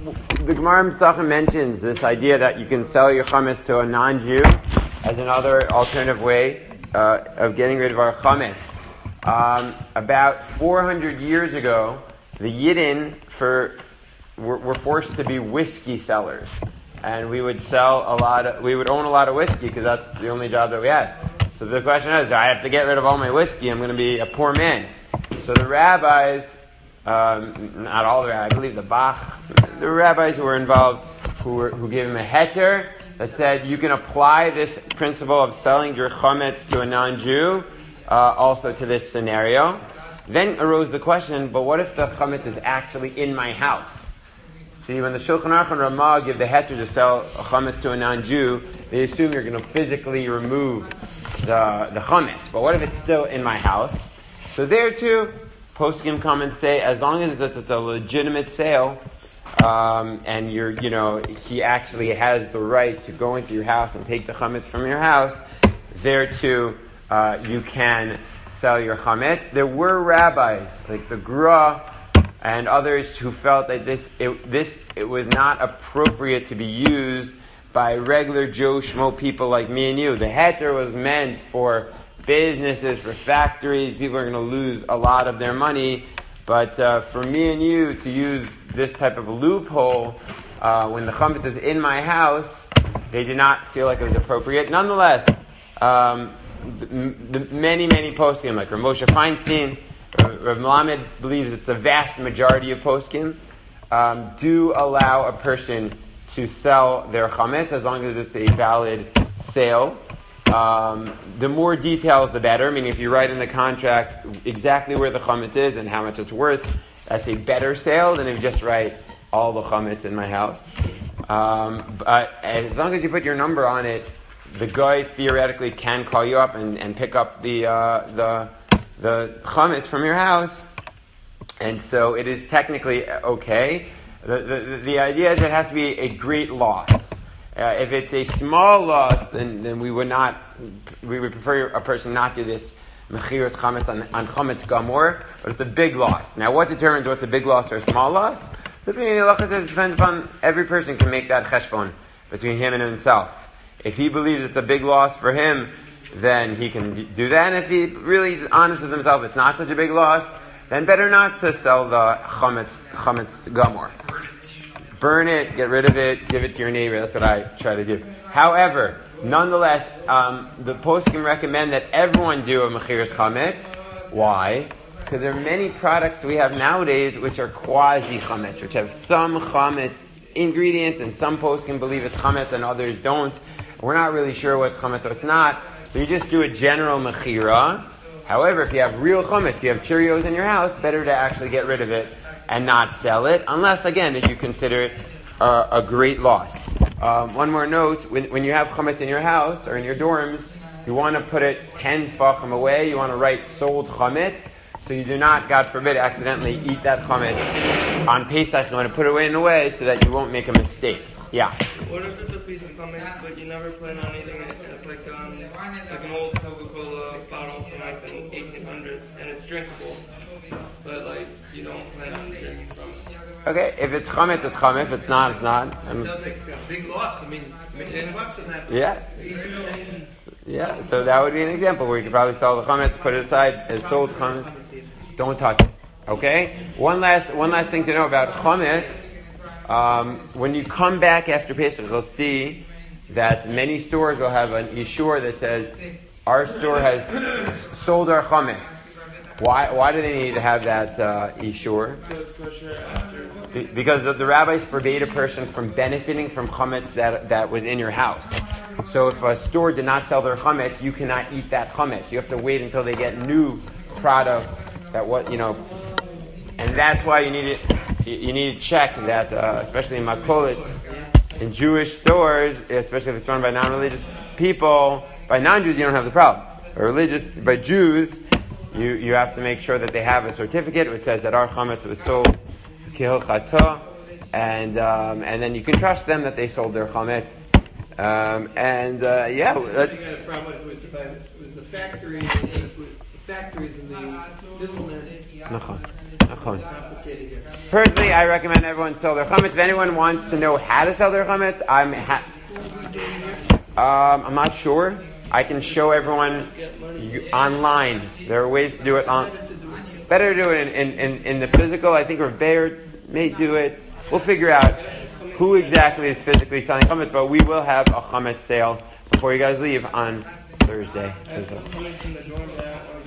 the Gemara Pesachim mentions this idea that you can sell your chametz to a non-Jew as another alternative way of getting rid of our chametz. About 400 years ago, the Yidden were forced to be whiskey sellers, and we would own a lot of whiskey because that's the only job that we had. So the question is, do I have to get rid of all my whiskey? I'm going to be a poor man. So the rabbis, not all the rabbis, I believe the rabbis who were involved, who gave him a heter that said you can apply this principle of selling your chametz to a non-Jew also to this scenario. Then arose the question, but what if the chametz is actually in my house? See, when the Shulchan Aruch and Ramah give the heter to sell a chametz to a non-Jew, they assume you're going to physically remove the chametz. But what if it's still in my house? So there too, poskim come and say, as long as it's a legitimate sale, and he actually has the right to go into your house and take the chametz from your house, there too, you can sell your chametz. There were rabbis like the Gra and others who felt that it was not appropriate to be used by regular Joe Schmo people like me and you. The heter was meant for businesses, for factories. People are going to lose a lot of their money. But for me and you to use this type of loophole when the chametz is in my house, they did not feel like it was appropriate. Nonetheless, many poskim, like Rav Moshe Feinstein, Rav Melamed believes it's the vast majority of poskim, do allow a person to sell their chametz as long as it's a valid sale. The more details, the better. Meaning, if you write in the contract exactly where the chametz is and how much it's worth, that's a better sale than if you just write all the chametz in my house. But as long as you put your number on it, the guy theoretically can call you up and pick up the chametz from your house, and so it is technically okay. The idea is it has to be a great loss. If it's a small loss, then we would prefer a person not do this mechiras chametz on chametz gamor, but it's a big loss. Now, what determines what's a big loss or a small loss? The Bnei Halacha says it depends upon every person can make that cheshbon between him and himself. If he believes it's a big loss for him, then he can do that. And if he really is honest with himself, it's not such a big loss, then better not to sell the chametz gamor. Burn it, get rid of it, give it to your neighbor. That's what I try to do. However, nonetheless, the poskim recommend that everyone do a mechiras chametz. Why? Because there are many products we have nowadays which are quasi chametz, which have some chametz ingredients, and some poskim believe it's chametz and others don't. We're not really sure what's chametz or what's not. So you just do a general mechira. However, if you have real chametz, you have Cheerios in your house, better to actually get rid of it and not sell it, unless, again, if you consider it a great loss. One more note, when you have chametz in your house or in your dorms, you want to put it 10 fachim away. You want to write sold chametz, so you do not, God forbid, accidentally eat that chametz on Pesach. You want to put it away in a way so that you won't make a mistake. Yeah. What if it's a piece of chametz, but you never plan on eating it? It's like an old Coca-Cola bottle from like the 1800s, and it's drinkable, but you don't plan on drinking from it. Okay, if it's chametz, it's chametz. If it's not, it's not. It sounds like a big loss. I mean, $10 on that. Yeah. Yeah, so that would be an example where you could probably sell the chametz, put it aside as sold chametz. Don't touch it. Okay? One last thing to know about chametz. When you come back after Pesach, you'll see that many stores will have an ishur that says, our store has sold our chametz. Why do they need to have that ishur? So it's kosher after. Because the rabbis forbade a person from benefiting from chametz that was in your house. So if a store did not sell their chametz, you cannot eat that chametz. You have to wait until they get new product and that's why you need to check that, especially in Makolit, in Jewish stores, especially if it's run by non-religious people. By non-Jews, you don't have the problem. By Jews, you have to make sure that they have a certificate which says that our chametz was sold kihilchata, and then you can trust them that they sold their chametz. You got a problem if it was the factory, the factories and the middlemen. Complicated here. Personally, I recommend everyone sell their chametz. If anyone wants to know how to sell their chametz, I'm not sure. I can show everyone online. There are ways to do it on. Better to do it in the physical. I think Rav Bayer may do it. We'll figure out who exactly is physically selling chametz, but we will have a chametz sale before you guys leave on Thursday. As I'm coming from the dorm now,